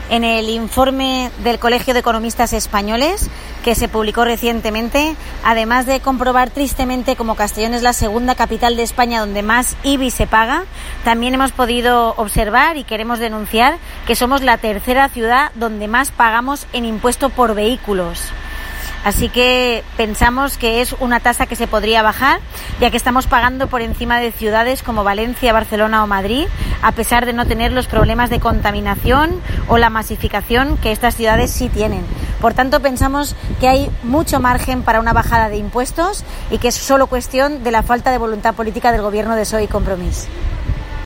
En el informe del Colegio de Economistas Españoles, que se publicó recientemente, además de comprobar tristemente como Castellón es la segunda capital de España donde más IBI se paga, también hemos podido observar y queremos denunciar que somos la tercera ciudad donde más pagamos en impuesto por vehículos. Así que pensamos que es una tasa que se podría bajar, ya que estamos pagando por encima de ciudades como Valencia, Barcelona o Madrid, a pesar de no tener los problemas de contaminación o la masificación que estas ciudades sí tienen. Por tanto, pensamos que hay mucho margen para una bajada de impuestos y que es solo cuestión de la falta de voluntad política del Gobierno de PSOE y Compromís.